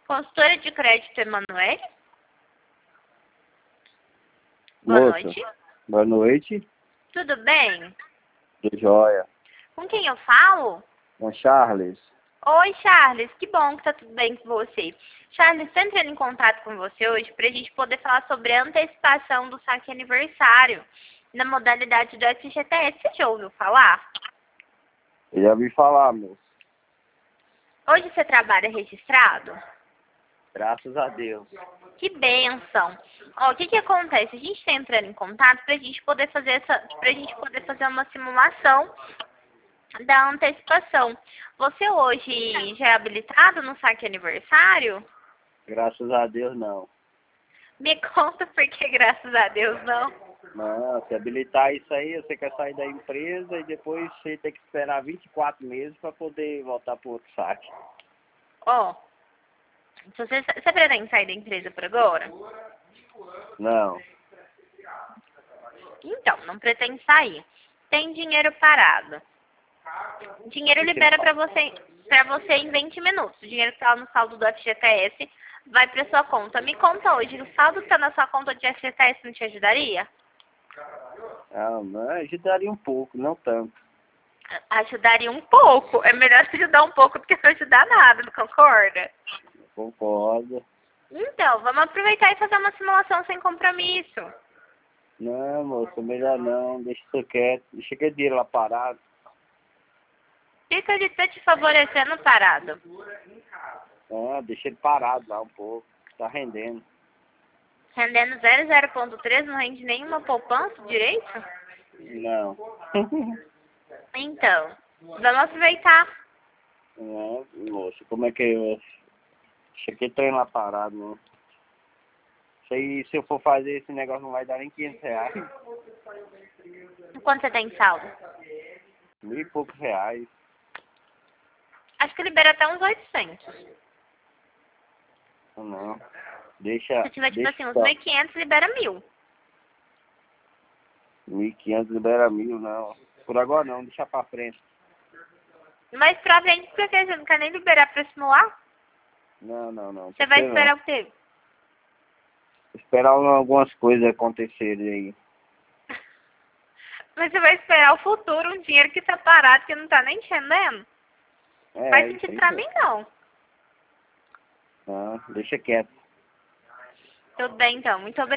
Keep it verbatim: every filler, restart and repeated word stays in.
Consultora de crédito Emanuele? Boa Moça, noite. boa noite. Tudo bem? De joia. Com quem eu falo? Com Charles. Oi, Charles. Que bom que tá tudo bem com você. Charles, estou entrando em contato com você hoje para a gente poder falar sobre a antecipação do saque aniversário na modalidade do F G T S. Você já ouviu falar? Eu já vi falar, moço. Hoje você trabalha registrado? Graças a Deus. Que bênção! Ó, o que que acontece? A gente está entrando em contato para a gente poder fazer essa, pra gente poder fazer uma simulação da antecipação. Você hoje já é habilitado no saque aniversário? Graças a Deus, não. Me conta por que, graças a Deus, não. Não, se habilitar isso aí, você quer sair da empresa e depois você tem que esperar vinte e quatro meses para poder voltar para outro saque. Ó, se você, você pretende sair da empresa por agora? Não. Então, não pretende sair. Tem dinheiro parado. Dinheiro libera para você, para você em vinte minutos. O dinheiro que está no saldo do F G T S vai para sua conta. Me conta hoje, o saldo que está na sua conta de F G T S não te ajudaria? Ah, mas ajudaria um pouco, não tanto. Ajudaria um pouco. É melhor te ajudar um pouco do que não ajudar nada, não concorda? Concordo. Então, vamos aproveitar e fazer uma simulação sem compromisso. Não, moço, melhor não. Deixa isso quieto. Deixa aquele dinheiro lá parado. Fica de estar te favorecendo parado. Ah, deixa ele parado lá um pouco. Tá rendendo. Rendendo zero zero ponto três, não rende nenhuma poupança direito? Não. Então, vamos aproveitar. Não, moço, como é que eu... Deixa aquele trem lá parado, né? Isso aí, se eu for fazer esse negócio, não vai dar nem quinhentos reais. Quanto você tem saldo? Mil e poucos reais. Acho que libera até uns oitocentos. Não. Deixa... Se tiver, tipo deixa assim, uns só. mil e quinhentos, libera mil. mil e quinhentos libera mil, não. Por agora não, deixa pra frente. Mas pra frente, por que você não quer nem liberar pra simular? Não, não, não. Você vai Não. esperar o quê? Esperar algumas coisas acontecerem aí. Mas você vai esperar o futuro, um dinheiro que tá parado, que não tá nem te rendendo? É, Faz isso sentido aí. pra mim, não. Não, deixa quieto. Tudo bem, então. Muito obrigada.